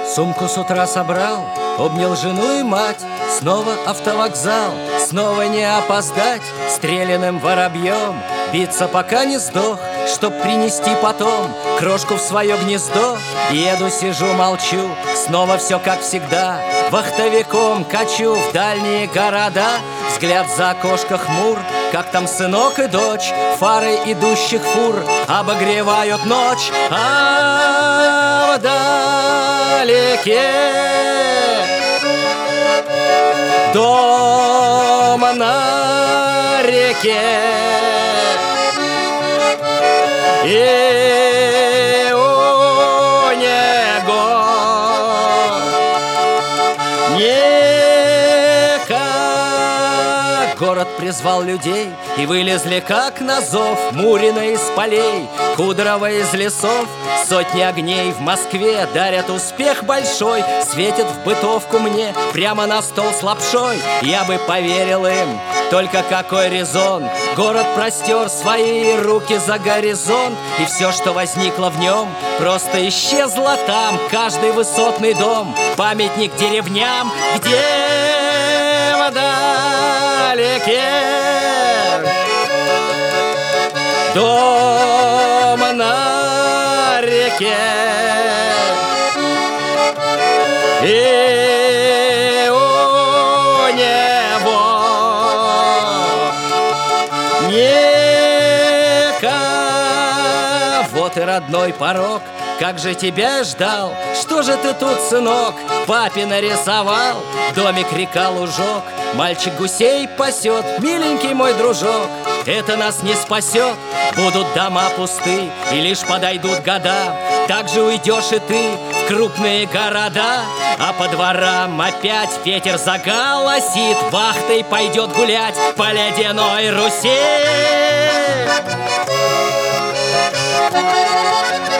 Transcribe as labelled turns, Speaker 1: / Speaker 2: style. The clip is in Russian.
Speaker 1: Сумку с утра собрал, обнял жену и мать. Снова автовокзал, снова не опоздать. Стреляным воробьем биться, пока не сдох, чтоб принести потом крошку в свое гнездо. Еду, сижу, молчу, снова все как всегда. Вахтовиком качу в дальние города. Взгляд за окошко хмур, как там сынок и дочь. Фары идущих фур обогревают ночь. А вдалеке дом на реке, и у него город призвал людей, и вылезли как на зов Мурина из полей, Кудрова из лесов. Сотни огней в Москве дарят успех большой. Светят в бытовку мне прямо на стол с лапшой. Я бы поверил им, только какой резон? Город простер свои руки за горизонт, и все, что возникло в нем, просто исчезло там. Каждый высотный дом, памятник деревням, где вдалеке дом на реке, и у него никого. Ты родной порог, как же тебя ждал. Что же ты тут, сынок, папе нарисовал? Домик, река, лужок, мальчик гусей пасет. Миленький мой дружок, это нас не спасет. Будут дома пусты, и лишь подойдут года, так же уйдешь и ты в крупные города. А по дворам опять ветер заголосит, вахтой пойдет гулять по ледяной Руси.